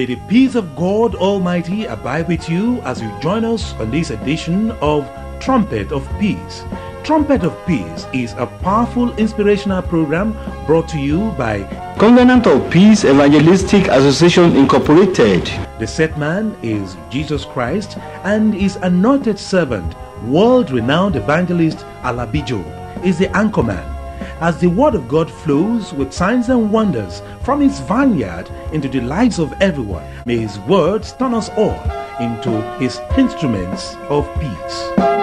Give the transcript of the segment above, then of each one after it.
May the peace of God Almighty abide with you as you join us on this edition of Trumpet of Peace. Trumpet of Peace is a powerful inspirational program brought to you by Covenant of Peace Evangelistic Association Incorporated. The set man is Jesus Christ and his anointed servant, world-renowned evangelist Alabi Job, is the anchorman. As the word of God flows with signs and wonders from his vineyard into the lives of everyone, may his words turn us all into his instruments of peace.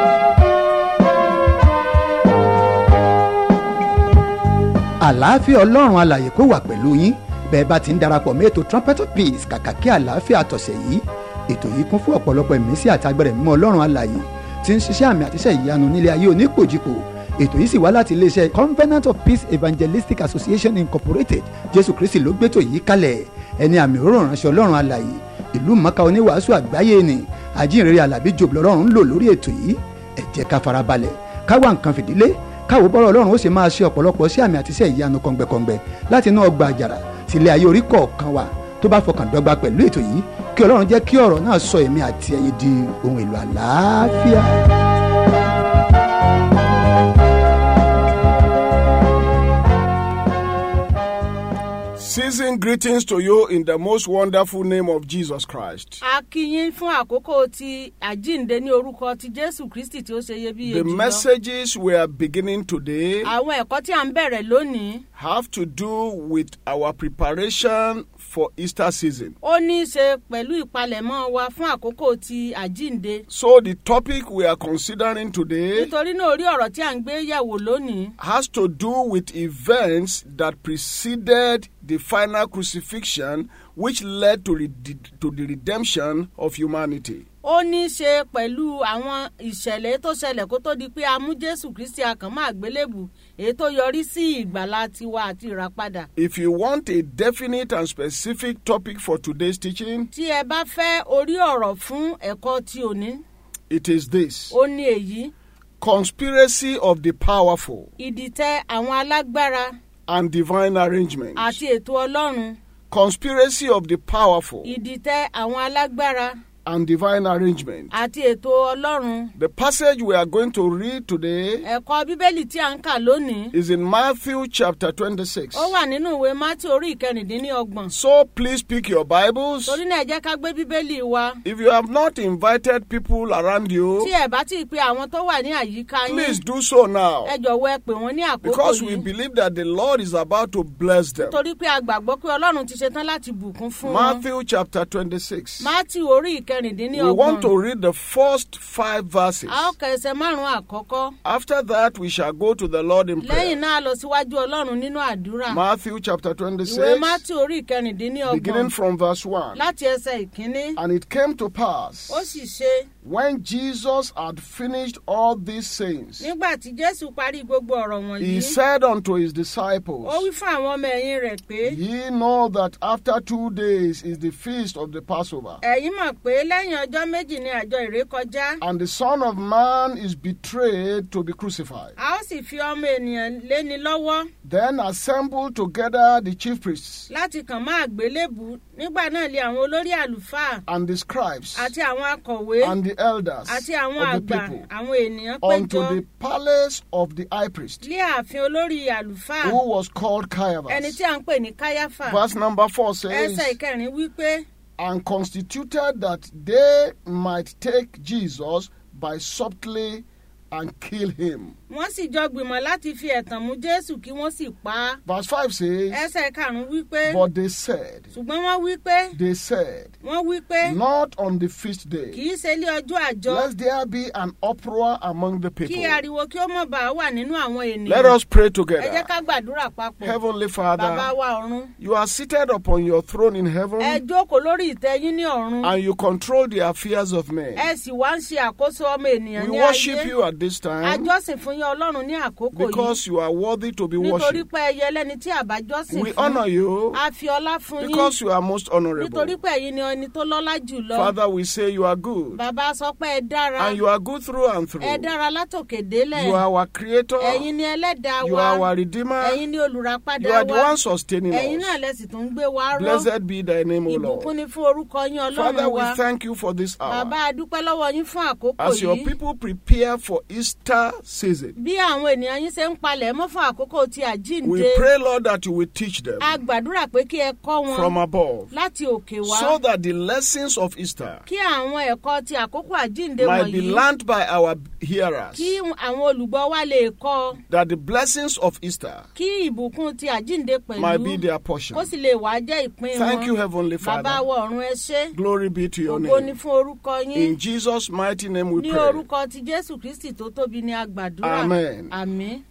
Àlàáfíà Ọlọ́run alààyè kó wà pẹ̀lú yín bẹ́ẹ̀ bá ti ń darapọ̀ mọ́ ètò Trumpet of Peace kàkà kí àlàáfíà tọ̀sẹ̀ yìí. Ètò yìí kún fún ọ̀pọ̀lọpọ̀ ìmísí àti agbára mímọ́ Ọlọ́run alààyè tí ń ṣiṣẹ́ àmì àtiṣẹ́ ìyanu nílé ayé onípòjìpò. Ètò yìí sì wá láti iléeṣẹ́ Covenant of Peace Evangelistic Association Incorporated. Jésù Kristi ló gbétò yìí kalẹ̀. Ẹni àmì òróró ránṣẹ́ Ọlọ́run alààyè ìlú mọ̀ọ́ká oníwàásù àgbáyé ni àjíǹrere Àlàbí Job lọ́rùn ń lò lórí ètò yìí. Ẹ jẹ́ ká farabalẹ̀ ká wá nǹkan fìdílé káwo bọ́rọ̀ Ọlọ́run ó sì máa ṣe ọ̀pọ̀lọpọ̀ sí àmì àti iṣẹ́ ìyanu kọ̀ǹgbẹ̀kọ̀ǹgbẹ̀ láti inú ọgbà àjàrà sílé ayé orí kọ̀ọ̀kan wa tó bá fọkàn dọ́gba pẹ̀lú ètò yìí kí Ọlọ́run jẹ́ kí ọ̀rọ̀ náà sọ èmi àti ẹ̀yin di ohun èlò àlàáfíà. Season greetings to you in the most wonderful name of Jesus Christ. A kí yín fún àkókò tí àjíǹde ní orúkọ ti Jésù Kristi tí ó ṣe iyebíye jùlọ. The messages we are beginning today àwọn ẹ̀kọ́ tí a ń bẹ̀rẹ̀ lónìí have to do with our preparation for Easter season. Ó ní í ṣe pẹ̀lú ìpalẹ̀mọ́ wa fún àkókò ti àjíǹde. So the topic we are considering today Nítorí náà orí ọ̀rọ̀ tí a ń gbé yẹ̀wò lónìí has to do with events that preceded the final crucifixion which led to the redemption of humanity. Ó ní í ṣe pẹ̀lú àwọn ìṣẹ̀lẹ̀ tó ṣẹlẹ̀ kó tó di pé a mú Jésù Kristi akàn mọ́ àgbélébù èyí tó yọrí sí ìgbàlà tiwa àti ìràpadà. If you want a definite and specific topic for today's teaching, Tí ẹ bá fẹ́ orí ọ̀rọ̀ fún ẹ̀kọ́ tí òní, it is this: ó ní èyí: conspiracy of the powerful ìdìtẹ̀ àwọn alágbára and divine arrangement. àti ètò Ọlọ́run. Conspiracy of the powerful Ìdìtẹ̀ àwọn alágbára and divine arrangement. àti ètò Ọlọ́run. The passage we are going to read today Ẹ̀kọ́ Bíbélì tí a ń kà lónìí is in Matthew chapter 26. ó wà nínú ìwé Mátì orí ìkẹrìndínlọ́gbọ̀n. So please pick your Bibles. Torí náà ẹ jẹ́ ká gbé Bíbélì wa. If you have not invited people around you, Tí ẹ bá ti pe àwọn tó wà ní àyíká yín, please do so now, ẹ jọ̀wọ́ ẹ pè wọ́n ní àkókò because we yìí. believe that the Lord is about to bless them. Torí pé a gbàgbọ́ pé Ọlọ́run ti ṣetán láti bùkún fún wọn. Matthew chapter 26. Mátì orí We ìkẹrìndínlọ́gbọ̀n. want to read the first 5 verses. A ó ka ẹsẹ̀ márùn-ún àkọ́kọ́. After that, we shall go to the Lord in prayer. Lẹ́yìn náà lọ síwájú Ọlọ́run nínú àdúrà. Matthew chapter Ìwé 26, Mátì orí ìkẹrìndínlọ́gbọ̀n. beginning from verse 1. Láti ẹsẹ̀ ìkíní. And it came to pass, Ó sì ṣe when Jesus had finished all these sayings, nígbà tí Jésù parí gbogbo ọ̀rọ̀ he wọ̀nyí. said unto his Ó disciples, wí fún àwọn ọmọ ẹ̀yìn rẹ̀ pé, Ye know that after 2 days is the feast of the Passover, ẹ̀yin mọ̀ pé lẹ́yìn ọjọ́ méjì ni àjọ ìrékọjá. and the Son of Man is betrayed to be crucified. A ó sì fi ọmọ ènìyàn léni lọ́wọ́ Then assembled together the chief priests láti kàn mọ́ àgbélébù. Nígbà náà lé àwọn olórí àlùfáà and the scribes àti àwọn akọ̀wé and the elders àti àwọn of the àgbà people àwọn ènìyàn unto péjọ the palace of the high priest, lé ààfin olórí àlùfáà who was called ẹni Caiaphas. tí a ń pè ní Káyáfà. Verse number 4 says, Ẹsẹ̀ ìkẹrin wípé and constituted that they might take Jesus by subtly and kill him. wọ́n sì jọ gbìmọ̀ láti fi ẹ̀tàn mú Jésù kí wọ́n sì pa á. Verse 5 says, Ẹsẹ̀ karùn-ún wípé but they said, ṣùgbọ́n wọ́n wí pé not on the feast kì day, í ṣe ilé ọjọ́ àjọ lest there be an uproar among the people. kí ariwo kí ó mọ̀ bá wà nínú àwọn ènìyàn. Let us pray Ẹ jẹ́ together. ká gbàdúrà papọ̀. Heavenly Bàbá Father, wa ọ̀run, you are seated upon your throne in ẹ heaven, jókòó lórí ìtẹ́ yín ní ọ̀run. and you control the affairs of men. Ẹ sì wá ń ṣe àkóso ọmọ ènìyàn We ní worship ayé. you, at this time àjọsìn fún yín Ọlọ́run ní àkókò yìí. because you are worthy to be nítorí worshipped. pé ẹyẹ lẹ́ni tí àbájọ́sìn We fún. honor you a fi ọlá fún yín. because you are most honorable. nítorí pé ẹ̀yin ni ẹni tó lọ́lá jùlọ. Father, we say you are good. Bàbá sọ pé ẹ dára. And you are good through and through. ẹ dára látòkè délẹ̀. You are our creator. ẹ̀yin ni ẹlẹ́dàá You wa. are our redeemer. ẹ̀yin ni olùràpadà You are the wa. one sustaining ẹ̀yin náà us. lẹ sì tún gbé wa ró. Blessed be thy name, O ìbùkún Lord. ni fún orúkọ yín Father, Ọlọ́run we wa. thank you for this hour. Bàbá a dúpẹ́ lọ́wọ́ yín fún àkókò As your yìí. people prepare for Easter season, bí àwọn ènìyàn yín ṣe ń palẹ̀ mọ́ fún àkókò ti àjíǹde. we pray, Lord, that you will teach them a gbàdúrà pé kí ẹ kọ́ wọn from above, láti òkè wá. so that the lessons of Easter kí àwọn ẹ̀kọ́ ti àkókò àjíǹde might be wọ̀nyí. learned by our hearers, kí àwọn olùgbọ́ wa lè kọ́. that the blessings of Easter kí ìbùkún ti àjíǹde might be pẹ̀lú. their portion. kó sì lè wá jẹ́ ìpín wọn. Thank you, Heavenly Bàbá Father. wa ọ̀run ẹ ṣé. Glory be to your ògo ni name. fún orúkọ yín. In Jesus' mighty name we ní pray. orúkọ ti Jésù Kristi tó tóbi ni a gbàdúrà. Amen. Àmín.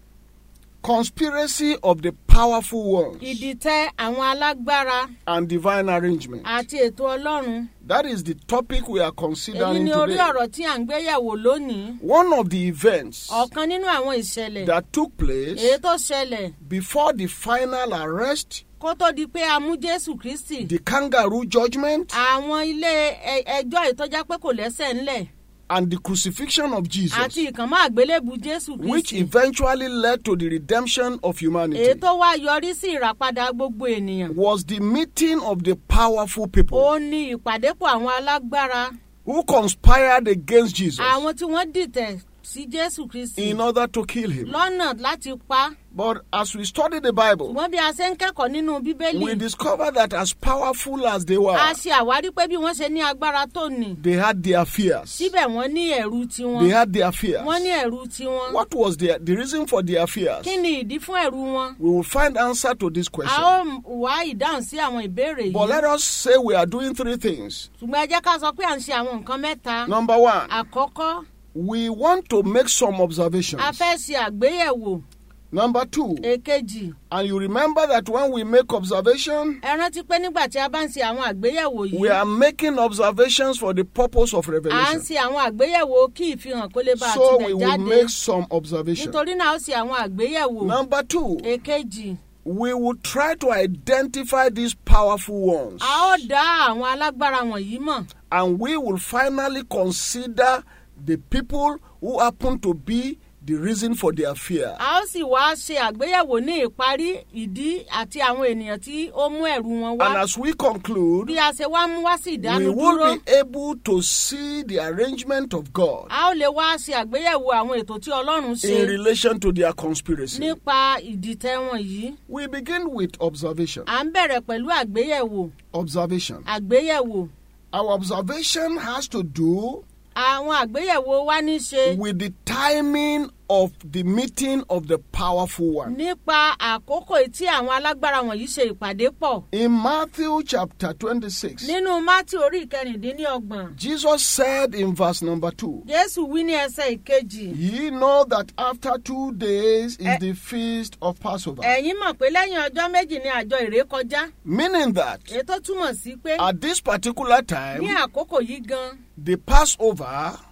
Conspiracy of the powerful ones ìdìtẹ̀ àwọn alágbára and divine arrangement. àti ètò Ọlọ́run. That is the topic we are èyí considering ni orí today. ọ̀rọ̀ tí à ń gbéyẹ̀wò lónìí. One of the events ọ̀kan nínú àwọn ìṣẹ̀lẹ̀ that took place èyí tó ṣẹlẹ̀ before the final arrest, kó tó di pé a mú Jésù Kristi. the kangaroo judgment, àwọn ilé ẹjọ́ ìtọ́já pé kò lẹ́sẹ̀ ńlẹ̀ and the crucifixion of Jesus, àti ìkànmọ́ àgbélébù Jésù which Kristi. eventually led to the redemption of humanity, èyí tó wá yọrí sí ìràpadà gbogbo ènìyàn. was the meeting of the powerful people ó ní ìpàdépọ̀ àwọn alágbára. who conspired against Jesus àwọn tí wọ́n dìtẹ̀ sí Jésù Kristi in order to kill him. lọ́nà láti pa. But as we study the Bible, ṣùgbọ́n bí a ṣe ń kẹ́kọ̀ọ́ nínú Bíbélì. we discover that as powerful as they were, a ṣe àwárí pé bí wọ́n ṣe ní agbára tó ní. they had their fears. síbẹ̀ wọ́n ní ẹ̀rù tiwọn. They had their fears. wọ́n ní ẹ̀rù tiwọn. What was the reason for their fears? kí ni ìdí fún ẹ̀rù wọn? We will find answer to this a question. ó wá ìdáhùn sí àwọn ìbéèrè But yìí. let us say we are doing three things. ṣùgbọ́n ẹ jẹ́ ká sọ pé à ń ṣe àwọn nǹkan mẹ́ta. Number one, àkọ́kọ́ we want to make some observations. a fẹ́ ṣe àgbéyẹ̀wò. Number two, èkejì and you remember that when we make observation, ẹ rántí pé nígbà tí a bá ń ṣe àwọn àgbéyẹ̀wò we yìí. are making observations for the purpose of à ń revelation. ṣe àwọn àgbéyẹ̀wò kí ìfihàn kó lè bá So àtibẹ̀ we will jáde. make some observations. nítorí náà ó ṣe àwọn àgbéyẹ̀wò. Number two, èkejì we will try to identify these powerful ones. a ó dá àwọn alágbára wọ̀nyí mọ̀. And we will finally consider the people who happen to be the reason for their fear. a ó sì wá ṣe àgbéyẹ̀wò ní ìparí ìdí àti àwọn ènìyàn tí ó mú ẹ̀rù wọn And wá. as we conclude, bí a ṣe wá mú wá sí we will ìdánudúró. be able to see the arrangement of God a ó lè wá ṣe àgbéyẹ̀wò àwọn ètò tí Ọlọ́run in ṣe relation to their conspiracy. nípa ìdìtẹ̀ wọn yìí. We begin with observation. à ń bẹ̀rẹ̀ pẹ̀lú àgbéyẹ̀wò. Observation. àgbéyẹ̀wò. Our observation has to do àwọn àgbéyẹ̀wò wa ní ṣe with the timing of the meeting of the powerful one. nípa àkókò tí àwọn alágbára wọ̀nyí ṣe ìpàdé pọ̀. In Matthew chapter 26, nínú Mátì orí ìkẹrìndínlọ́gbọ̀n. Jesus said in verse number 2, Jésù wí ní ẹsẹ̀ ìkejì. "Ye know that after 2 days is the feast of Passover." ẹ̀yin mọ̀ pé lẹ́yìn ọjọ́ méjì ni àjọ ìrékọjá. Meaning that èyí tó túmọ̀ sí pé at this particular ní time, àkókò yìí gan the Passover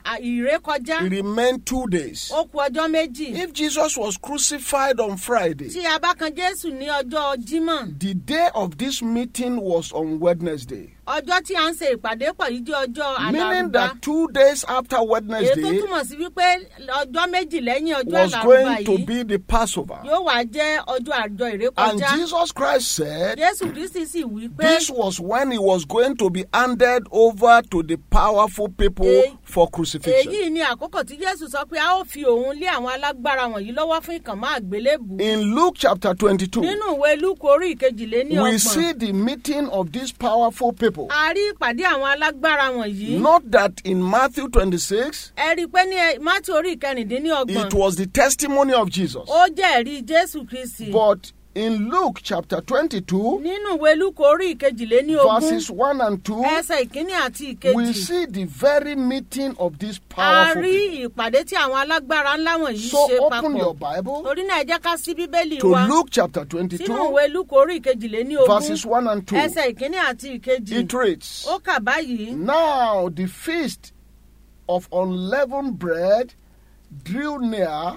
ìrékọjá remained 2 days. ó kù ọjọ́ méjì. If Jesus was crucified on Friday, tí a bá kan Jésù ní ọjọ́ Jímọ̀, the day of this meeting was on Wednesday. ọjọ́ tí a ń ṣe ìpàdé pọ̀ yìí jẹ́ ọjọ́ Meaning àlàrúbá. that 2 days after èyí tó Wednesday túmọ̀ sí wípé ọjọ́ méjì lẹ́yìn ọjọ́ was àlàrúbá going to yìí be the Passover. yóò wá jẹ́ ọjọ́ àjọ And ìrékọjá. Jesus Christ said, Jésù Kristi sì wí pé this was when he was going to be handed over to the powerful people for crucifixion. èyí ni àkókò tí Jésù sọ pé a ó fi òun lé àwọn alágbára wọ̀nyí lọ́wọ́ fún ìkànmọ́ àgbélébù. In Luke chapter 22, nínú ìwé Lúùkù orí ìkejìléní we ọgbọ̀n see the meeting of these powerful people. a rí ìpàdé àwọn alágbára wọ̀nyí. Not that in Matthew 26, ẹ rí i pé ní Mátì orí ìkẹrìndínní ọgbọ̀n it was the testimony of Jesus. ó jẹ́ ẹ̀rí Jésù Kristi. But in Luke chapter 22, nínú ìwé Lúùkù orí ìkejìléní ogún verses 1 and 2, ẹsẹ̀ ìkíní àti we ìkejì see the very meeting of these a powerful rí people. ìpàdé tí àwọn alágbára ńlá wọ̀nyí So ṣe open your papọ̀. Bible torí náà ẹ jẹ́ ká ṣí Bíbélì to wa Luke chapter sínú 22, ìwé Lúùkù orí ìkejìléní ogún verses 1 and 2. ẹsẹ̀ ìkíní àti ìkejì. It reads, ó kà báyìí. "Now the feast of unleavened bread drew near,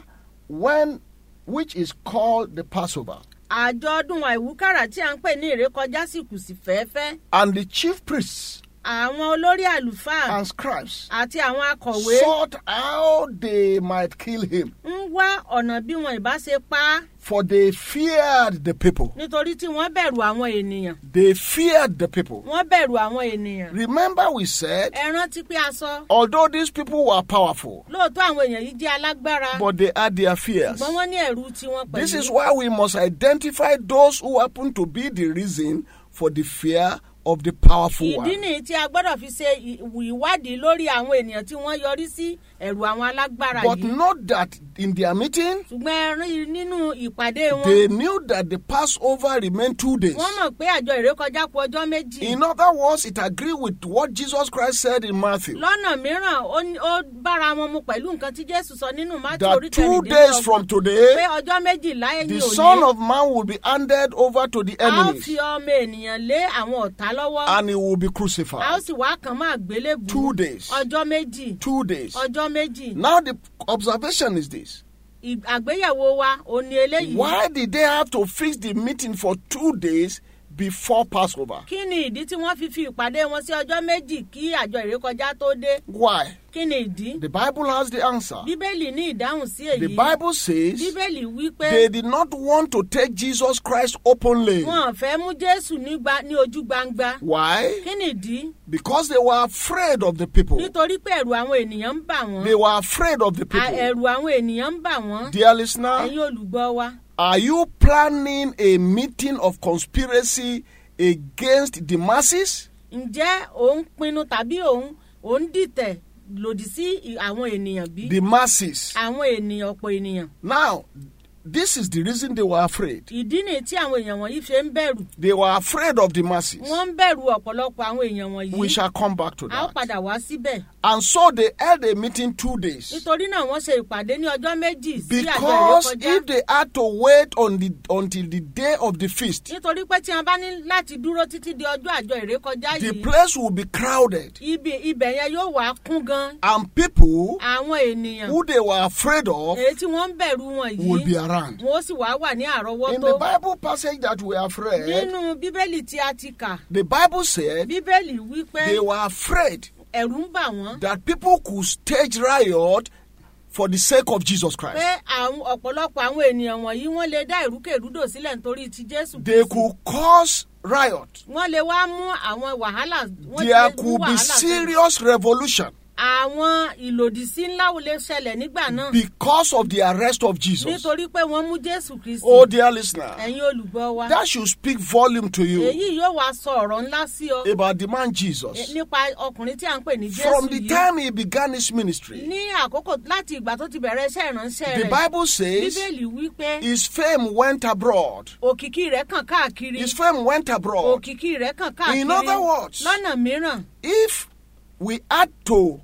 which is called the Passover. àjọ̀dún àìwúkàrà tí a ń pè ní ìrékọjá sì kù sí fẹ́ẹ́fẹ́. And the chief priests àwọn olórí àlùfáà and scribes àti àwọn akọ̀wé sought how they might kill him, ń wá ọ̀nà bí wọn ìbá ṣe pa á for they feared the people. nítorí tí wọ́n bẹ̀rù àwọn ènìyàn. They feared the people. wọ́n bẹ̀rù àwọn ènìyàn. Remember we said, ẹ rántí pé a sọ although these people were powerful, lóòótọ́ àwọn èèyàn yìí jẹ́ alágbára but they had their fears. ṣùgbọ́n wọ́n ní ẹ̀rù tiwọn pẹ̀lú. This is why we must identify those who happen to be the reason for the fear of the powerful ìdí one. nìyí tí a gbọ́dọ̀ fi ṣe ìwádìí lórí àwọn ènìyàn tí wọ́n yọrí sí ẹ̀rù àwọn alágbára But yìí. note that in their meeting, ṣùgbọ́n ẹ rí nínú ìpàdé wọn. they knew that the Passover remained 2 days. wọ́n mọ̀ pé àjọ ìrékọjá kù ọjọ́ méjì. In other words, it agreed with what Jesus Christ said in Matthew, lọ́nà mìíràn ó bára wọn mu pẹ̀lú nǹkan tí Jésù sọ nínú Mátí that orí 2 days from pé today, ọjọ́ méjìlá ẹ̀yìn the òní Son of Man will be handed over to the a ó enemies, fi ọmọ ènìyàn lé àwọn ọ̀tá lọ́wọ́ and he will be a ó crucified. sì wá kàn máa gbélébùú 2 days. ọjọ́ méjì 2 days. ọjọ́ méjì. Now the observation is this. àgbéyẹ̀wò wa ò ní eléyìí. Why did they have to fix the meeting for 2 days before Passover? kí ni ìdí tí wọ́n fi ìpàdé wọn sí ọjọ́ méjì kí àjọ ìrékọjá tó dé? Why? kí ni ìdí? The Bible has the answer. bíbélì ní ìdáhùn sí The èyí. Bible says bíbélì wí pé they did not want to take Jesus Christ openly. wọn ò fẹ́ mú Jésù ní ojú gbangba. Why? kí ni ìdí? Because they were afraid of the people. nítorí pé ẹ̀rù àwọn ènìyàn ń bà wọ́n. They were afraid of the people. ẹ̀rù àwọn ènìyàn ń bà wọ́n. Dear listener, ẹ̀yin olùgbọ́ wa. are you planning a meeting of conspiracy against the masses? ǹjẹ́ òun pinnu tàbí òun dìtẹ̀ lòdì sí àwọn ènìyàn bí? The masses. àwọn ènìyàn ọ̀pọ̀ ènìyàn. Now, this is the reason they were afraid. ìdí nìyí tí àwọn èèyàn wọ̀nyí ṣe ń bẹ̀rù. They were afraid of the masses. wọ́n ń bẹ̀rù ọ̀pọ̀lọpọ̀ àwọn èèyàn wọ̀nyí. We shall come back to a ó that. padà wá síbẹ̀. And so they held a meeting 2 days. nítorí náà wọ́n ṣe ìpàdé ní ọjọ́ méjì sí àjọ Because ìrékọjá. if they had to wait until the day of the feast, nítorí pé tí wọ́n bá ní láti dúró títí di ọjọ́ àjọ ìrékọjá the yìí place will be crowded. ibẹ̀ yẹn yóò wá kún gan. And people àwọn ènìyàn who they were afraid of èyí tí wọ́n ń bẹ̀rù wọn would be yìí around. wọ́n sì wá wà ní In àrọ́wọ́tó. the Bible passage that we have read, nínú bíbélì tí a ti kà the Bible said bíbélì wí pé they were afraid ẹ̀rù ń bà wọ́n that people could stage riot for the sake of Jesus Christ. pé àwọn ọ̀pọ̀lọpọ̀ àwọn ènìyàn wọ̀nyí wọ́n lè dá ìrúkèrúdò sílẹ̀ nítorí ti Jésù They Kristi. could cause riot. wọ́n lè wá mú àwọn wàhálà. wọ́n There lè mú could be wàhálà sílẹ̀. serious revolution àwọn ìlòdìsí ńlá wo lè ṣẹlẹ̀ nígbà náà because of the arrest of Jesus. nítorí pé wọ́n mú Jésù Kristi. Oh, dear listener, ẹ̀yin olùgbọ́ wa. that should speak volume to you èyí yóò wá sọ ọ̀rọ̀ ńlá sí ọ about the man Jesus. nípa ọkùnrin tí a ń pè ní From Jésù the yìí. time he began his ministry, ní àkókò láti ìgbà tó ti bẹ̀rẹ̀ iṣẹ́ ìránṣẹ́ the rẹ̀. Bible says bíbélì wí pé his fame went abroad. òkìkí rẹ̀ kàn káàkiri. His fame went abroad. òkìkí rẹ̀ kàn káàkiri. In other words, lọ́nà mìíràn if we had to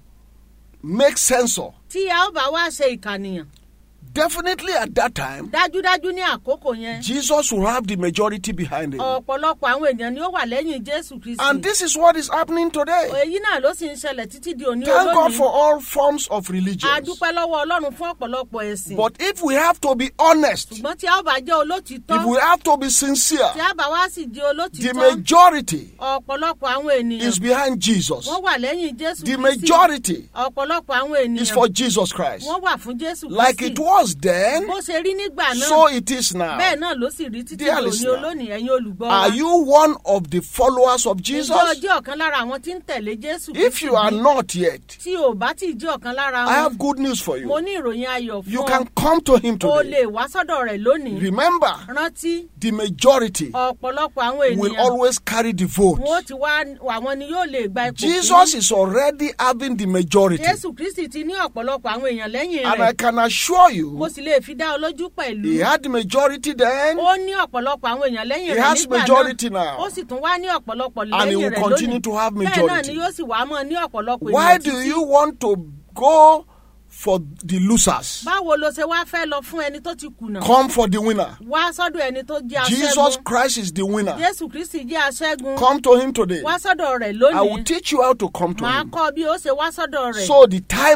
make censor, tí a ó bá wá ṣe ìkànìyàn definitely at that time, dájúdájú ní àkókò yẹn Jesus will have the majority behind him. ọ̀pọ̀lọpọ̀ àwọn ènìyàn ni ó wà lẹ́yìn Jésù Kristi. And this is what is happening today. èyí náà ló sì ń ṣẹlẹ̀ títí di òní Thank God for olónìí. all forms of a religion. dúpẹ́ lọ́wọ́ Ọlọ́run fún ọ̀pọ̀lọpọ̀ ẹ̀sìn. But if we have to be honest, ṣùgbọ́n tí a ó bá jẹ́ olótìtọ́ if we have to be sincere, tí a bá wá sì jẹ́ the olótìtọ́ majority ọ̀pọ̀lọpọ̀ àwọn is ènìyàn behind Jesus. wọ́n wà lẹ́yìn Jésù The Kristi. majority ọ̀pọ̀lọpọ̀ àwọn is for ènìyàn Jesus Christ. wọ́n wà fún Jésù Like Kristi. it was then, bó ṣe rí nígbà náà so it is now. bẹ́ẹ̀ náà ló sì rí títí Dear di òní listener, olónìí ẹ̀yin olùgbọ́ wa. Are you one of the followers of Jesus? ìjọ jẹ́ ọ̀kan lára àwọn tí ń tẹ̀lé Jésù If you are not yet, tí o bá tí jẹ́ ọ̀kan lára I have wọn good news for mo you. ní ìròyìn ayọ̀ You fún can come to him o today. lè wá sọ́dọ̀ rẹ̀ lónìí. Remember, rántí the majority ọ̀pọ̀lọpọ̀ àwọn will ènìyàn always carry the vote. wọn ó ti wá àwọn ni yóò lè gba ipò Jesus is already having the majority. Jésù Kristi ti ní ọ̀pọ̀lọpọ̀ àwọn èèyàn lẹ́yìn And I rẹ̀ can assure mo you, sì lè fi dá ọ lójú pẹ̀lú he had the majority then, ó ní ọ̀pọ̀lọpọ̀ àwọn èèyàn lẹ́yìn he rẹ̀ has nígbà majority náà now. ó sì tún wá ní ọ̀pọ̀lọpọ̀ And he lẹ́yìn will rẹ̀ continue lónìí to have bẹ́ẹ̀ náà majority. ni yóò sì wá mọ́ ní ọ̀pọ̀lọpọ̀ Why èèyàn do títí. you want to go for the losers? báwo ló ṣe wá fẹ́ lọ fún ẹni tó ti kùnà Come for the winner. wá sọ́dọ̀ ẹni tó jẹ́ Jesus aṣẹ́gun Christ is the winner. Jésù Kristi jẹ́ aṣẹ́gun Come to him today. wá sọ́dọ̀ rẹ̀ I will lónìí teach you how to come to màá him. kọ́ bí ó ṣe wá sọ́dọ̀ rẹ̀ So the timing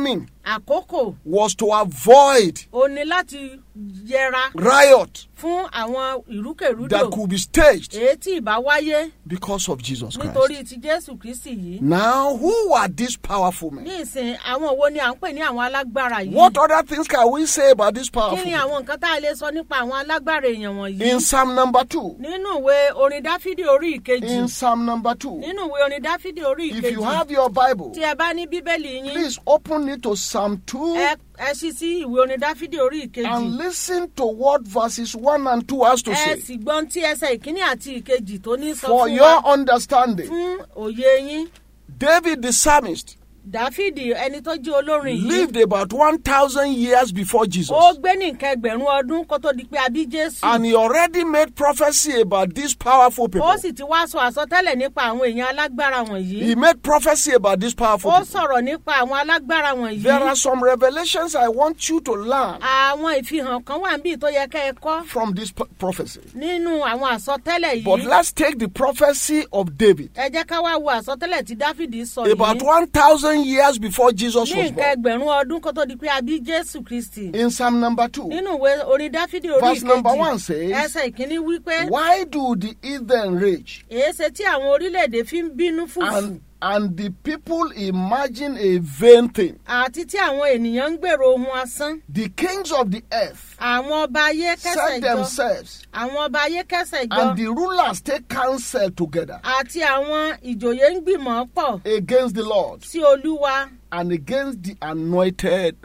àkókò was to avoid ó ní láti yẹra riot fún àwọn ìrúkèrúdò that could be staged èyí tí ìbá wáyé because of Jesus nítorí Christ. ti Jésù Kristi yìí. Now, who are these powerful men? ní ìsìn àwọn wo ni à ń pè ní àwọn alágbára yìí. What other things can we say about these kí powerful ni men? àwọn nǹkan tá a lè sọ nípa àwọn alágbára èèyàn wọ̀nyí. In Psalm number 2, nínú ìwé orin Dáfídì orí ìkejì. in Psalm number 2, nínú ìwé orin Dáfídì orí if you ìkejì. have your Bible, tí ẹ bá ní bíbélì yín. please open it to Psalm 2 ẹ ṣí sí ìwé orin Dáfídì orí and ìkejì. listen to what verses 1 and 2 has to ẹ say sì gbọ́n tí ẹsẹ̀ ìkíní àti ìkejì tó ní sọ for fún your wa understanding. fún òye yín. David the psalmist Dáfídì ẹni tó jẹ́ olórin yìí. lived about 1,000 years before Jesus, ó gbé ní nǹkan ẹgbẹ̀rún ọdún kó tó di pé a bí Jésù. and he already made prophecy about these powerful people. ó sì ti wá sọ àsọtẹ́lẹ̀ nípa àwọn èèyàn alágbára wọ̀nyí. He made prophecy about these powerful ó people. sọ̀rọ̀ nípa àwọn alágbára wọ̀nyí. There are some revelations I want you to learn àwọn ìfihàn kan wà níbí tó yẹ kẹ́ ẹ kọ́ from this prophecy. nínú àwọn àsọtẹ́lẹ̀ But yìí. let's take the prophecy of David ẹ jẹ́ ká wá wo àsọtẹ́lẹ̀ tí Dáfídì sọ about yìí. 1,000 years before Jesus ní was nǹkan born. ẹgbẹ̀rún ọdún kó tó di pé a bí Jésù Kristi. In Psalm number 2, nínú ìwé orin Dáfídì orí verse number ìkejì 1 says, ẹsẹ̀ ìkíní wípé why do the heathen rage èéṣe tí àwọn orílẹ̀-èdè fi ń bínú fùfù and the people imagine a vain thing? àti tí àwọn ènìyàn ń gbèrò ohun asán. The kings of the earth àwọn ọba ayé kẹ́sẹ̀ set jọ themselves, àwọn ọba ayé kẹ́sẹ̀ jọ and the rulers take counsel together àti àwọn ìjòyè ń gbìmọ̀ pọ̀ against the Lord sí Olúwa and against the anointed,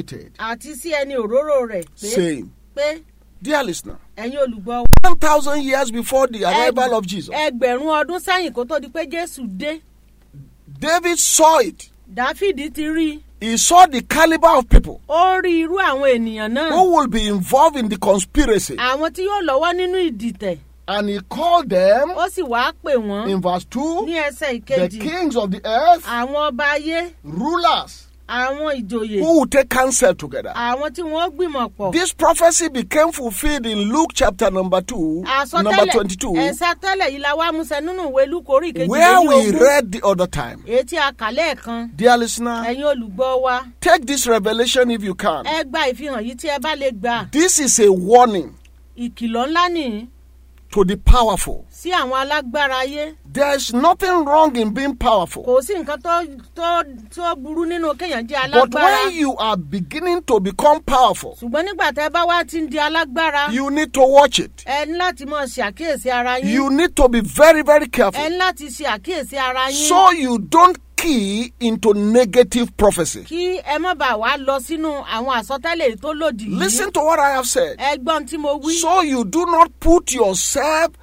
àti sí ẹni òróró rẹ̀ saying, pé dear listener, ẹ̀yin olùgbọ́ 1,000 years before the arrival of Jesus, ẹgbẹ̀rún ọdún sẹ́yìn kó tó di pé Jésù dé. David saw it. Dáfídì ti rí He saw the caliber of people ó rí irú àwọn ènìyàn náà who will be involved in the conspiracy, àwọn tí yóò lọ́wọ́ nínú ìdìtẹ̀ and he called them ó sì wá pè wọ́n in verse 2 ní ẹsẹ̀ the ìkejì kings of the earth, àwọn ọba ayé rulers àwọn ìjòyè who will take counsel together. àwọn tí wọ́n gbìmọ̀ pọ̀. This prophecy became fulfilled in Luke chapter number 2, number 22, àsọtẹ́lẹ̀ yìí la wá múṣẹ nínú ìwé Lúùkù orí where we kejìlélógún read the other time. èyí tí a kà lẹ́ẹ̀kan. Dear listener, ẹ̀yin olùgbọ́ wa take this revelation if you can. ẹ gba ìfihàn yìí tí ẹ bá lè gbà. This is a warning ìkìlọ̀ ńlá nìyí to the powerful. sí àwọn alágbára ayé. There's nothing wrong in being powerful. kò sí nǹkan tó burú nínú kéèyàn jẹ́ But alágbára. when you are beginning to become powerful, ṣùgbọ́n nígbà tẹ́ bá wá ti ń di alágbára. you need to watch it. ẹ ní láti máa ṣe àkíyèsí ara yín. You need to be very, very careful, ẹ ní láti ṣe àkíyèsí ara yín. so you don't key into negative prophecy. kí ẹ má bàa wá lọ sínú àwọn àsọtẹ́lẹ̀ tó lòdì yìí. Listen to what I have said. ẹ gbọ́n tí mo wí. So you do not put yourself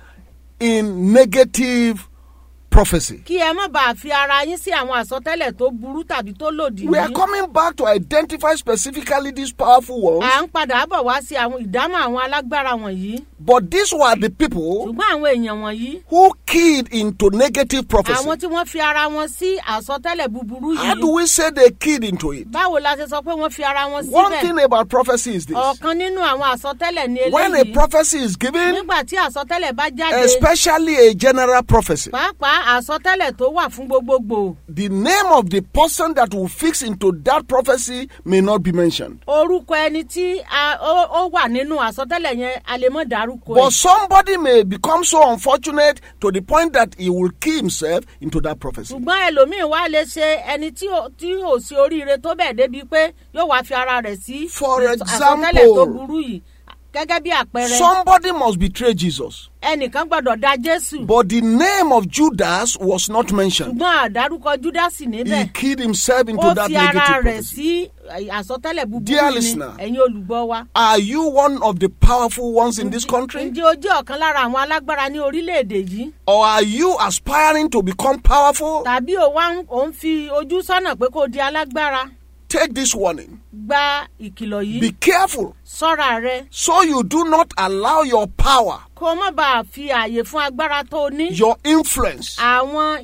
in negative prophecy. kí ẹ má bàa fi ara yín sí àwọn àsọtẹ́lẹ̀ tó burú tàbí tó lòdì We are yìí. coming back to identify specifically these powerful ones, à ń padà bọ̀ wá sí àwọn ìdámọ̀ àwọn alágbára wọ̀nyí. but these were the people ṣùgbọ́n àwọn èèyàn wọ̀nyí. who keyed into negative prophecy. àwọn tí wọ́n fi ara wọn sí àsọtẹ́lẹ̀ búburú How do yìí. we say they keyed into it? báwo la ṣe sọ pé wọ́n fi ara wọn One síbẹ̀. thing about prophecy is this. ọ̀kan nínú àwọn àsọtẹ́lẹ̀ ní When a eléyìí. prophecy is given, nígbà tí àsọtẹ́lẹ̀ bá jáde. especially a general prophecy, pàápàá àsọtẹ́lẹ̀ tó wà fún gbogbogbò. the name of the person that will fix into that prophecy may not be mentioned. orúkọ ẹni tí ó wà nínú àsọtẹ́lẹ̀ yẹn a lè mọ̀ dárúkọ But ẹ̀. somebody may become so unfortunate to the point that he will key himself into that prophecy. ṣùgbọ́n ẹlòmíín wá lè ṣe ẹni tí ò sí oríire tó bẹ́ẹ̀ débi pé yóò wá fi ara rẹ̀ sí For àsọtẹ́lẹ̀ tó example, burú yìí gẹ́gẹ́ bí àpẹẹrẹ. somebody must betray Jesus, ẹnìkan gbọ́dọ̀ da Jésù. but the name of Judas was not mentioned. ṣùgbọ́n àdárúkọ Júdásì He níbẹ̀. keyed himself into ó that fi ara negative rẹ̀ prophecy. sí àsọtẹ́lẹ̀ búburú Dear ni listener, ẹ̀yin olùgbọ́ wa. Are you one of the powerful ones in this country? ǹjẹ́ o jẹ́ ọ̀kan lára àwọn alágbára ní orílẹ̀-èdè yìí? Or are you aspiring to become powerful? tàbí ò ń fi ojú sọ́nà pé kó di alágbára? Take this warning. gba ìkìlọ̀ yìí. Be careful ṣọ́ra rẹ. so you do not allow your power, kó o má bàa fi àyè fún agbára tó o ní. your influence, àwọn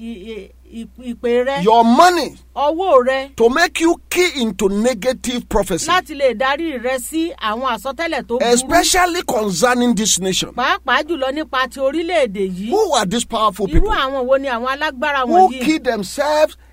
ìpè rẹ. your money ọwọ́ rẹ. to make you key into negative prophecy, láti lè darí rẹ sí àwọn àsọtẹ́lẹ̀ tó burú. especially concerning this nation. pàápàá jùlọ nípa ti orílẹ̀-èdè yìí. Who are these powerful irú people àwọn wo ni àwọn alágbára who wọ̀nyí? key themselves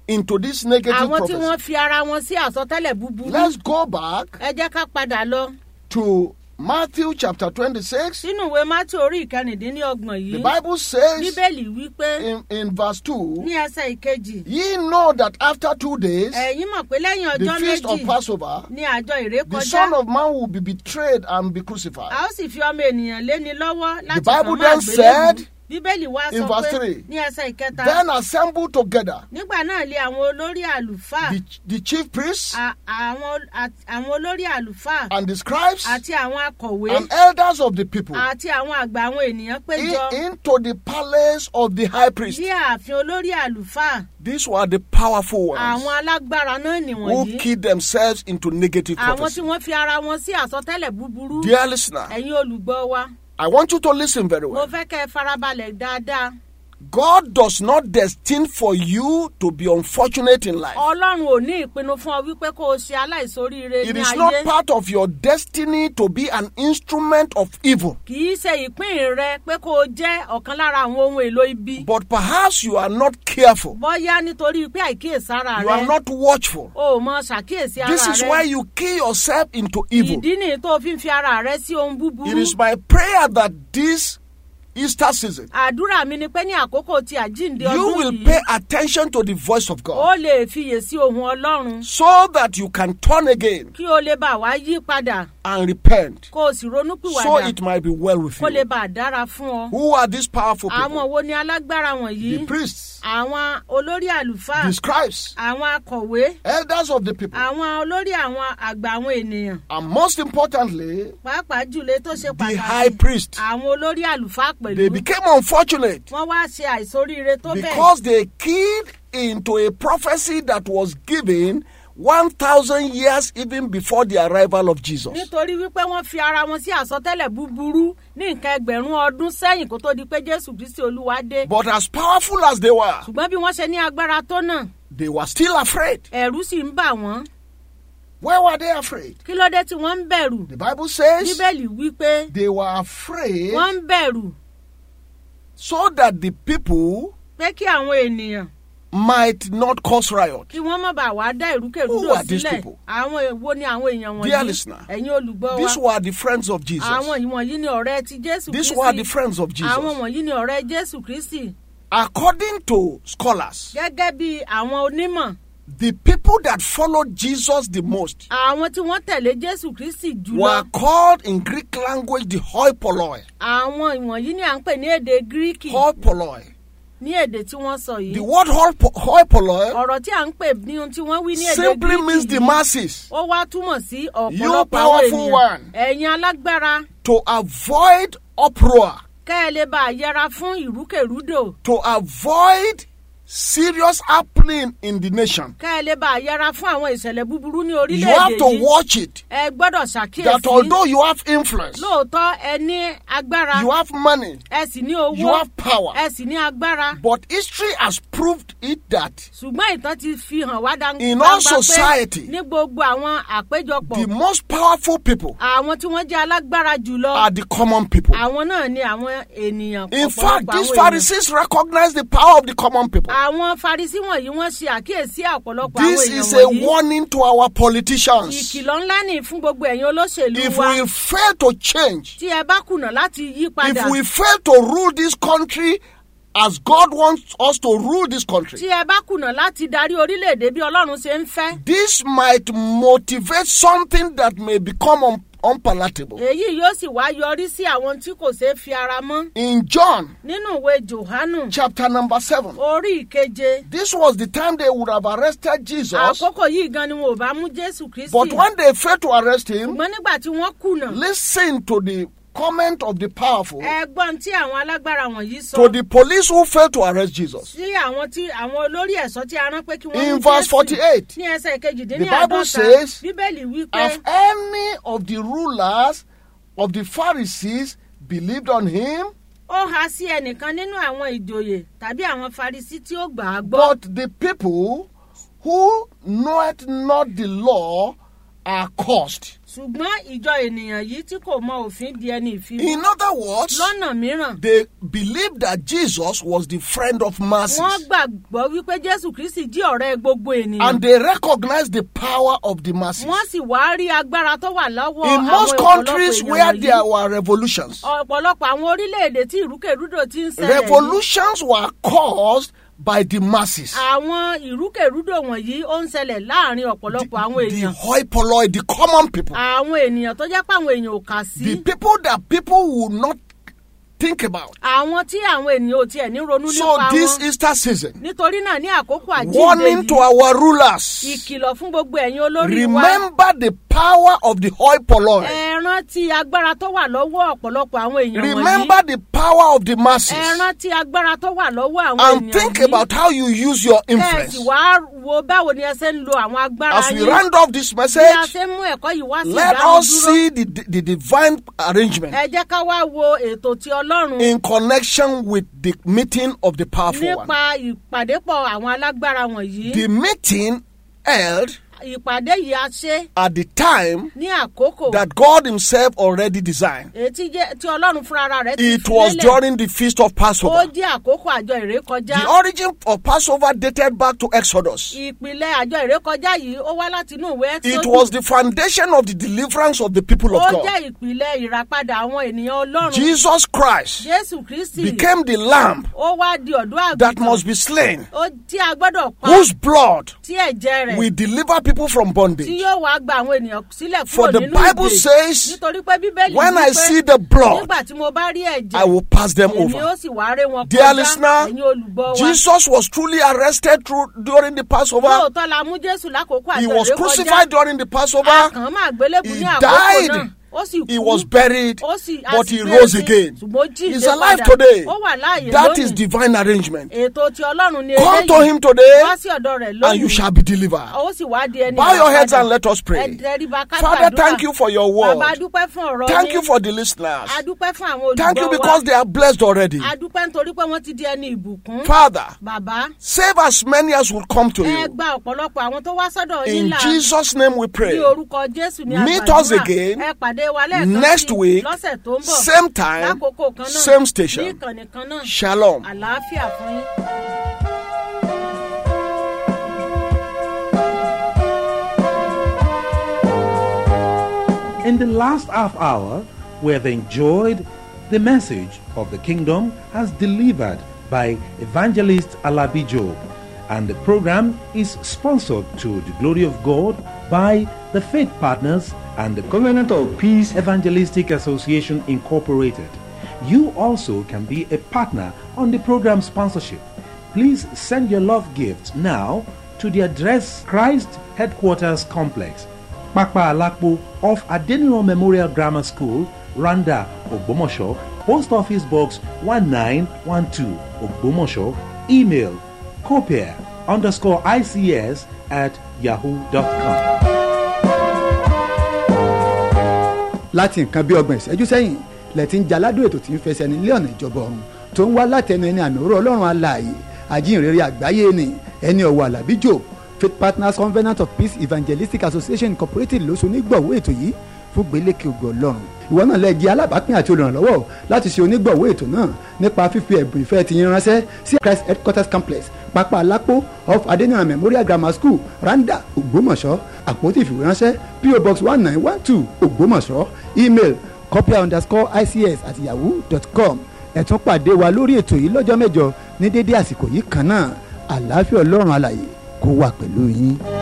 into this negative àwọn tí wọ́n prophecy. fi ara wọn sí àsọtẹ́lẹ̀ búburú. Let's go back ẹ jẹ́ ká padà lọ to Matthew chapter 26. sínú ìwé Mátí orí ìkẹrìndínlọ́gbọ̀n The yìí. Bible says bíbélì wípé in verse 2, ní ẹsẹ̀ ìkejì. ye know that after 2 days, ẹ̀yin mọ̀ pé lẹ́yìn the ọjọ́ feast of méjì Passover, ní àjọ the Son ìrékọjá. of Man will be betrayed and be crucified. a ó sì fi ọmọ ènìyàn léni lọ́wọ́ láti Bible kàn mọ́ then àgbélébùú. said bíbélì wá in sọ verse pé 3, ní ẹsẹ̀ ìkẹta. then assemble together nígbà náà lé àwọn olórí àlùfáà. the chief priests àwọn olórí àlùfáà. and the scribes àti àwọn akọ̀wé. and elders of the people àti àwọn àgbà àwọn ènìyàn péjọ. into the palace of the high priest. sí ààfin olórí àlùfáà. These were the powerful ones àwọn alágbára náà who nìwọ̀nyí. keyed themselves into negative àwọn tí prophecy. wọ́n fi ara wọn sí àsọtẹ́lẹ̀ búburú. Dear listener, ẹ̀yin olùgbọ́ wa. I want you to listen very mo well. fẹ́ kẹ́ ẹ farabalẹ̀ dáadáa. God does not destine for you to be unfortunate in life. ọlọ́run ò ní ìpinnu fún ọ wípé kó o ṣe aláìsoríire It ní is not ayé. part of your destiny to be an instrument of evil. kì í ṣe ìpín rẹ pé kó o jẹ́ ọ̀kan lára àwọn ohun èlò ibi. But perhaps you are not careful. bóyá nítorí pé àìkíyèsára You are rẹ. not watchful. o ò mọ ṣàkíyèsí ara This is why rẹ. you key yourself into evil. ìdí nìyí tó o fi ń fi ara rẹ sí ohun It búburú. is my prayer that this Easter season, àdúrà mi ni pé ní àkókò tí àjíǹde you ọdún will yìí. pay attention to the voice of God ó lè fiyèsí ohun ọlọ́run. so that you can turn again kí o lè bá wa yí padà. and repent, kó o sì ronúpìwàdà. so it might be well with kó lè you. bá a dára fún ọ. Who are these powerful àwọn people? wo ni alágbára wọ̀nyí? The priests, àwọn olórí àlùfáà. the scribes, àwọn akọ̀wé. elders of the people, àwọn olórí àwọn àgbà àwọn ènìyàn. and most importantly, pàápàá jùlọ tó ṣe the high pàtàkì. priest. àwọn olórí àlùfáà They pẹ̀lú. became unfortunate wọ́n wá ṣe àìsoríire tó bẹ́ẹ̀. because they keyed into a prophecy that was given 1,000 years even before the arrival of Jesus. nítorí wípé wọ́n fi ara wọn sí àsọtẹ́lẹ̀ búburú ní nǹkan ẹgbẹ̀rún ọdún sẹ́yìn kó tó di pé Jésù Kristi Olúwa dé. But as powerful as they were, ṣùgbọ́n bí wọ́n ṣe ní agbára tó náà they were still afraid. ẹ̀rù sì ń bà wọ́n. Why were they afraid? kí ló dé tí wọ́n ń bẹ̀rù? The Bible says bíbélì wípé they were afraid wọ́n ń bẹ̀rù so that the people pé kí àwọn ènìyàn might not cause riot. kí wọ́n má bàa wá dá Who ìrúkèrúdò are these sílẹ̀. people? àwọn èwo ni àwọn èèyàn Dear wọ̀nyí? listener, ẹ̀yin olùgbọ́ These wa. were the friends of Jesus. àwọn ìwọ̀nyí ni ọ̀rẹ́ ti Jésù These were the Kristi. friends of àwọn Jesus. wọ̀nyí ni ọ̀rẹ́ Jésù Kristi. According to scholars, gẹ́gẹ́ bí àwọn onímọ̀. the people that followed Jesus the most àwọn tí wọ́n tẹ̀lé Jésù Kristi were jùlọ. called in Greek language the hoi polloi. àwọn ìwọ̀nyí ni à ń pè ní èdè Gíríkì. Hoi polloi. ní èdè tí wọ́n sọ The yìí. word hoi polloi ọ̀rọ̀ tí à ń pè ní ohun tí wọ́n wí ní èdè simply means Gíríkì the yìí. masses ó wá túmọ̀ sí You ọ̀pọ̀lọpọ̀ àwọn powerful one. ènìyàn. ẹ̀yin alágbára. to avoid uproar, kẹ́ ẹ lè bá a yẹra fún ìrúkèrúdò. to avoid serious happening in the nation. kẹ́ ẹ lè bá a yẹra fún àwọn ìṣẹ̀lẹ̀ búburú ní You have orílẹ̀-èdè to yìí. watch it. ẹ gbọ́dọ̀ That ṣàkíyèsí. although you have influence, lóòótọ́ ẹ ní agbára. you have money, ẹ sì ní you owó. have power, ẹ sì ní agbára. but history has proved it that ṣùgbọ́n ìtàn ti fi hàn wá In all society, ní gbogbo àwọn àpéjọpọ̀. the most powerful people àwọn tí wọ́n jẹ́ alágbára jùlọ. are the common people. àwọn náà ni àwọn ènìyàn. In fact, ọ̀pọ̀lọpọ̀ these àwọn ènìyàn. Pharisees recognize the power of the common people. àwọn Farisí wọ̀nyí wọ́n ṣe àkíyèsí ọ̀pọ̀lọpọ̀ àwọn This èèyàn is a wọ̀nyí. warning to our politicians. ìkìlọ̀ ńlá ni fún gbogbo ẹ̀yin olóṣèlú If wa. we fail to change, tí ẹ bá kùnà láti yí padà. if we fail to rule this country as God wants us to rule this country, tí ẹ bá kùnà láti darí orílẹ̀-èdè bí Ọlọ́run ṣe ń fẹ́. this might motivate something that may become unpalatable. èyí yóò sì wá yọrí sí àwọn tí kò ṣeé fi ara mọ́. In John nínú ìwé Jòhánù chapter number 7, orí ìkeje. this was the time they would have arrested Jesus, àkókò yìí gan ni wọn ò bá mú Jésù Kristi. but when they failed to arrest him, ṣùgbọ́n nígbà tí wọ́n kùnà. listen to the comment of the powerful, ẹgbọ́n tí àwọn alágbára wọ̀nyí sọ. to the police who failed to arrest Jesus. sí àwọn olórí ẹ̀ṣọ́ tí a rán pé kí wọ́n In mú verse Jésù. 48, ní ẹsẹ̀ the kejìdínláàdọ́ta. Bible says, bíbélì wípé have any of the rulers of the Pharisees believed on him? ó há sí ẹnìkan nínú àwọn ìjòyè tàbí àwọn Farisí tí ó gbà á gbọ́. But the people who knoweth not the law are cursed. ṣùgbọ́n ìjọ ènìyàn yìí tí kò mọ òfin di ẹni ìfibú. In other words, lọ́nà mìíràn. they believed that Jesus was the friend of masses. wọ́n gbàgbọ́ wípé Jésù Kristi jí ọ̀rẹ́ gbogbo ènìyàn. And they recognized the power of the masses. wọ́n sì wá rí agbára tó wà lọ́wọ́ In most countries where there were revolutions, ọ̀pọ̀lọpọ̀ àwọn orílẹ̀-èdè tí ìrúkèrúdò ti ń ṣẹlẹ̀. revolutions were caused by the masses. àwọn ìrúkèrúdò wọ̀nyí ó ń ṣẹlẹ̀ láàrin ọ̀pọ̀lọpọ̀ àwọn The ènìyàn. hoi polloi, the common people. àwọn ènìyàn tó jẹ́ pé àwọn èèyàn ò kà sí. The people that people would not think about. àwọn tí àwọn ènìyàn ò tiẹ̀ ní ronú So nípa this wọn. Easter season, nítorí náà ní àkókò àjíǹde warning to yìí our rulers, ìkìlọ̀ fún gbogbo ẹ̀yin olórí wa. remember the power of the hoi polloi. ẹ rántí agbára tó wà lọ́wọ́ ọ̀pọ̀lọpọ̀ àwọn èèyàn wọ̀nyí. Remember the power of the masses. ẹ rántí agbára tó wà lọ́wọ́ àwọn And ènìyàn think yìí. about how you use your kẹ́ẹ̀sì influence. wá wo báwo ni ẹ ṣe ń lo àwọn agbára As we yín. round off this bí a message, ṣe ń mú ẹ̀kọ́ yìí wá sí let ìdáhùn us dúró. see the divine arrangement ẹ jẹ́ ká wá wo ètò ti Ọlọ́run in connection with the meeting of the powerful one. nípa ìpàdépọ̀ àwọn alágbára wọ̀nyí. The meeting held ìpàdé yìí a ṣe at the time ní àkókò that God himself already designed. èyí tí Ọlọ́run fúnra rẹ̀ ti It was lélẹ̀. during the feast of ó Passover. jẹ́ àkókò àjọ ìrékọjá. The origin of Passover dated back to Exodus. ìpìlẹ̀ àjọ ìrékọjá yìí ó wá láti inú ìwé It Ẹ́kísódù. was the foundation of the deliverance of the people of ó God. jẹ́ ìpìlẹ̀ ìràpadà àwọn ènìyàn Ọlọ́run. Jesus Christ Jésù Kristi became the lamb ó wá di ọ̀dọ́ that àgùntàn must be slain, ó tí a gbọ́dọ̀ pa whose blood tí ẹ̀jẹ̀ rẹ̀ will deliver people from tí bondage. yóò wá gba àwọn ènìyàn sílẹ̀ For kúrò the nínú Bible ìdè. says, nítorí pé Bíbélì when wí I pé see the blood, nígbà tí mo bá rí ẹ̀jẹ̀ I will pass them èmi over. ó sì wá ré wọn Dear kọjá. listener, ẹ̀yin olùgbọ́ wa. Jesus was truly arrested during the Passover. lóòótọ́ la mú Jésù lákòókò He àjọ was ìrékọjá. crucified during the Passover. akàn máa gbélébùú He ní àkókò died. náà. ó sì He kú. was buried, ó sì but he àsìgbé rose sí, again. ṣùgbọ́n ó jíǹde He's alive padà. today. ó wà láàyè That lónìí. is divine arrangement. ètò ti Ọlọ́run ni Come to him today, wá sí ọ̀dọ̀ rẹ̀ lónìí. and you shall be delivered. ó sì wá di ẹni Bow your heads ìràpadà. and let us pray. Ẹ tẹríba ká Father, gbàdúrà. thank you for your word. Bàbá, a dúpẹ́ fún ọ̀rọ̀ Thank yín. you for the listeners. A dúpẹ́ fún àwọn olùgbọ́ wa. Thank you because they are blessed already. A dúpẹ́ nítorí pé wọ́n ti di ẹni ìbùkún. Father, Bàbá, save as many as will come to ẹ you. gba ọ̀pọ̀lọpọ̀ àwọn tó wá sọ́dọ̀ yín In là. Jesus' name we Ní pray. orúkọ Jésù ni a Meet gbàdúrà. us again Ẹ pàdé wa lẹ́ẹ̀kan next sí week, lọ́sẹ̀ tó ń bọ̀. same time, Lákòókò kan náà. same station. Ní ìkànnì kan náà. Shalom. Àlàáfíà fún yín. In the last half hour, we have enjoyed the message of the kingdom as delivered by evangelist Alabi Job, and the program is sponsored to the glory of God by the Faith Partners and the Covenant of Peace Evangelistic Association Incorporated. You also can be a partner on the program sponsorship. Please send your love gifts now to the address Christ Headquarters Complex, Pakpa Alakpo off Adeniro Memorial Grammar School, Randa, Ogbomosho, Post Office Box 1912, Ogbomosho. Email copier_ICS@yahoo.com. láti nǹkan bí ọgbọ̀n ìṣẹ́jú sẹ́yìn lẹ́tí ń jaládùn ètò tí ń fẹsẹ̀ nílé ọ̀nà ìjọba ọ̀run tó ń wá látẹnu ẹni àmì òró Ọlọ́run alààyè ajínrere àgbáyé ni ẹni ọ̀wọ̀ Àlàbí Job. Faith Partners Covenant of Peace Evangelistic Association Incorporated ló so onígbọ̀wọ́ ètò yìí fún gbélékè ògo Ọlọ́run. Ìwọ náà lè jẹ́ alábàápín àti olùrànlọ́wọ́ láti ṣe onígbọ̀wọ́ ètò náà nípa fífi ẹ̀bùn ìfẹ́ ti yín ránṣẹ́ sí Christ Headquarters Complex, Pápá Alápò off Adeniran Memorial Grammar School, Randa, Ògbómọ̀ṣọ́. Àpótí ìfìwéránṣẹ́ PO Box 1912, Ògbómọ̀ṣọ́. Email copier_ICS@yahoo.com. Ẹ tún pàdé wa lórí ètò yìí lọ́jọ́ mẹ́jọ ní dédé àsìkò yìí kan náà. Àlàáfíà Ọlọ́run alààyè kó wà pẹ̀lú yín.